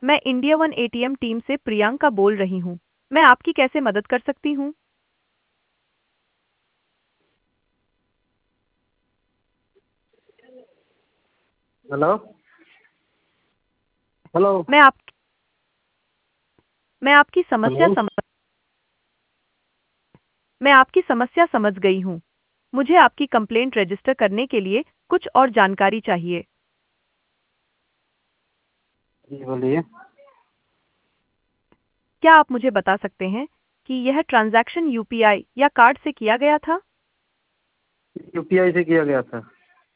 मैं India one ATM team से प्रियंका बोल रही हूँ। मैं आपकी कैसे मदद कर सकती हूँ? हेलो। हेलो। मैं आप मैं आपकी समस्या हेलो। समझ मैं आपकी समस्या समझ गई हूँ। मुझे आपकी कंप्लेंट रजिस्टर करने के लिए कुछ और जानकारी चाहिए। जी बोलिए। क्या आप मुझे बता सकते हैं कि यह ट्रांजैक्शन यूपीआई या कार्ड से किया गया था? यूपीआई से किया गया था।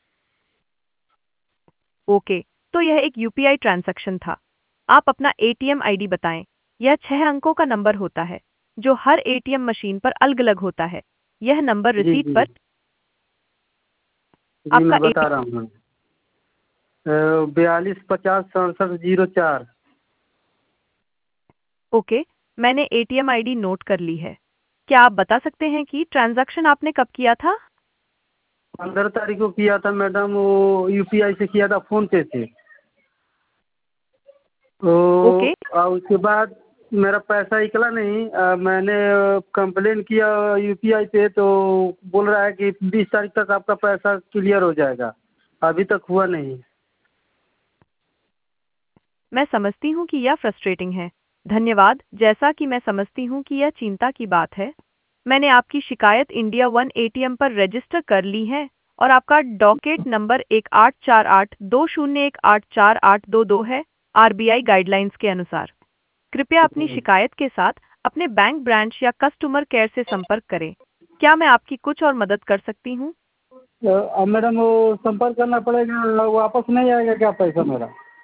ओके, तो यह एक यूपीआई ट्रांजैक्शन था। आप अपना एटीएम आईडी बताएं। यह 6 अंकों का नंबर होता है, जो हर एटीएम मशीन पर अलग-अलग होता है। यह नंबर जी रिसीट जी। पर जी आपका मैं बता रहा हूँ। 42 50 67 04। ओके, मैंने एटीएम आईडी नोट कर ली है। क्या आप बता सकते हैं कि ट्रांजैक्शन आपने कब किया था? 15 तारीख को किया था मैडम, वो यूपीआई से किया था, फोन पे से। तो ओके, उसके बाद मेरा पैसा निकला नहीं। मैंने कंप्लेन किया यूपीआई पे, तो बोल रहा है कि 20 तारीख तक आपका पैसा क्लियर हो जाएगा। अभी तक हुआ नहीं। मैं समझती हूँ कि यह फ्रस्ट्रेटिंग है। धन्यवाद। जैसा कि मैं समझती हूँ कि यह चिंता की बात है, मैंने आपकी शिकायत इंडिया वन एटीएम पर रजिस्टर कर ली है और आपका डॉकेट नंबर 184820184822 है, आरबीआई गाइडलाइंस के अनुसार। कृपया अपनी जी। शिकायत के साथ अपने बैंक ब्रांच या कस्टमर केयर से संपर्क करें। क्या मैं आपकी कुछ और मदद कर सकती हूँ? तो अब मैडम वो संपर्क करना पड़ेगा, वापस नहीं आएगा क्या पैसा मेरा?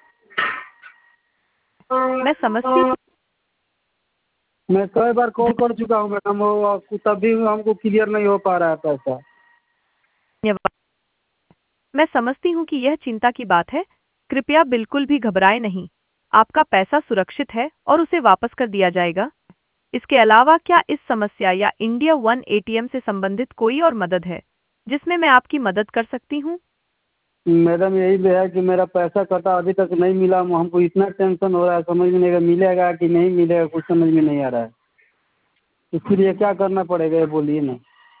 मैं समझती हूँ। मैं कई बार कॉल कर चुका हूँ मैडम, वो तब भी हमको क्लियर नहीं हो पा रहा है पैसा। धन्यवाद। मैं समझती हूँ कि यह चिंता की बात है। कृपया बिल्कुल भी घबराएं नहीं। आपका पैसा सुरक्षित है और उसे वापस कर दिया जाएगा। इसके अलावा क्या इस समस्या या इंडिया वन एटीएम से संबंधित कोई और मदद है, जिसमें मैं आपकी मदद कर सकती हूँ? मैडम यही भी है कि मेरा पैसा कटा अभी तक नहीं मिला, हमको इतना टेंशन हो रहा है, समझ में नहीं आ रहा मिलेगा कि नहीं मिलेगा, कुछ समझ में नहीं आ रहा है। इसके लिए क्या करना पड़ेगा ये बोलिए ना।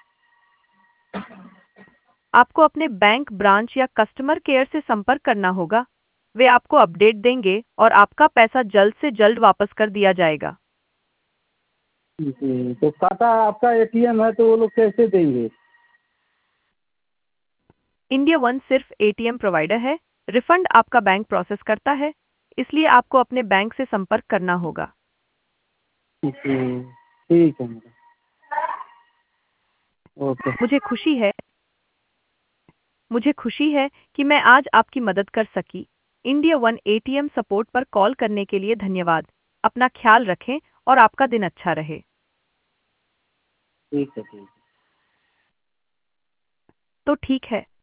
आपको अपने बैंक ब्रांच या कस्टमर केयर से संपर्क करना होगा। वे आपको अपडेट देंगे और आपका पैसा जल्द से जल्द वापस कर दिया जाएगा। जी, तो काटा आपका एटीएम है तो वो लोग कैसे देंगे? इंडिया वन सिर्फ एटीएम प्रोवाइडर है। रिफंड आपका बैंक प्रोसेस करता है, इसलिए आपको अपने बैंक से संपर्क करना होगा। जी ठीक है मैडम। ओके। मुझे खुशी है मुझे खुशी है कि मैं आज आपकी मदद कर सकी। इंडिया वन एटीएम सपोर्ट पर कॉल करने के लिए धन्यवाद। अपना ख्याल रखें और आपका दिन अच्छा रहे। ठीक है ठीक है। तो ठीक है।